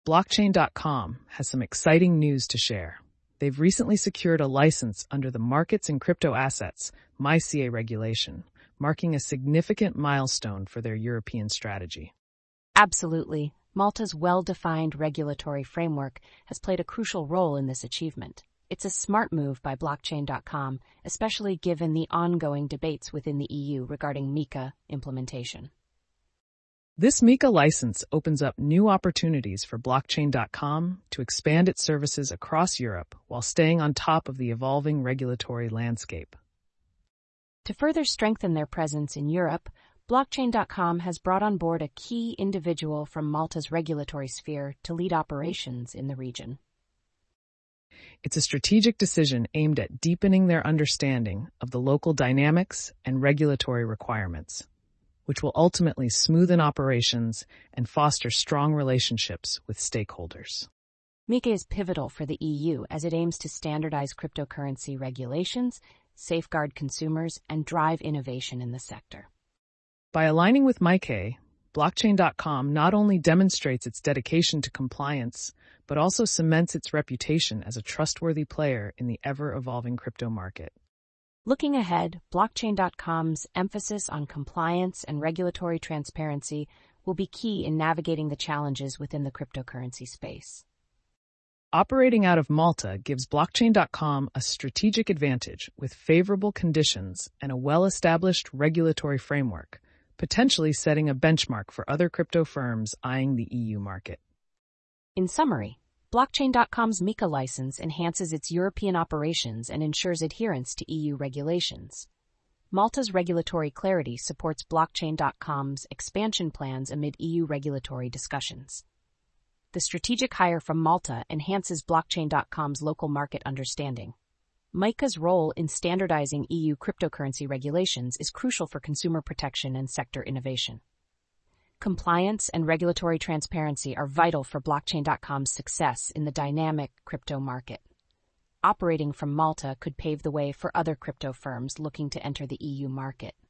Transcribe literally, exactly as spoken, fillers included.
Blockchain dot com has some exciting news to share. They've recently secured a license under the Markets in Crypto Assets (M I C A) regulation, marking a significant milestone for their European strategy. Absolutely. Malta's well-defined regulatory framework has played a crucial role in this achievement. It's a smart move by Blockchain dot com, especially given the ongoing debates within the E U regarding MiCA implementation. This MiCA license opens up new opportunities for Blockchain dot com to expand its services across Europe while staying on top of the evolving regulatory landscape. To further strengthen their presence in Europe, Blockchain dot com has brought on board a key individual from Malta's regulatory sphere to lead operations in the region. It's a strategic decision aimed at deepening their understanding of the local dynamics and regulatory requirements, which will ultimately smoothen operations and foster strong relationships with stakeholders. MiCA is pivotal for the E U as it aims to standardize cryptocurrency regulations, safeguard consumers, and drive innovation in the sector. By aligning with M I C A, Blockchain dot com not only demonstrates its dedication to compliance, but also cements its reputation as a trustworthy player in the ever-evolving crypto market. Looking ahead, Blockchain dot com's emphasis on compliance and regulatory transparency will be key in navigating the challenges within the cryptocurrency space. Operating out of Malta gives Blockchain dot com a strategic advantage with favorable conditions and a well-established regulatory framework, potentially setting a benchmark for other crypto firms eyeing the E U market. In summary, Blockchain dot com's MiCA license enhances its European operations and ensures adherence to E U regulations. Malta's regulatory clarity supports Blockchain dot com's expansion plans amid E U regulatory discussions. The strategic hire from Malta enhances Blockchain dot com's local market understanding. MiCA's role in standardizing E U cryptocurrency regulations is crucial for consumer protection and sector innovation. Compliance and regulatory transparency are vital for Blockchain dot com's success in the dynamic crypto market. Operating from Malta could pave the way for other crypto firms looking to enter the E U market.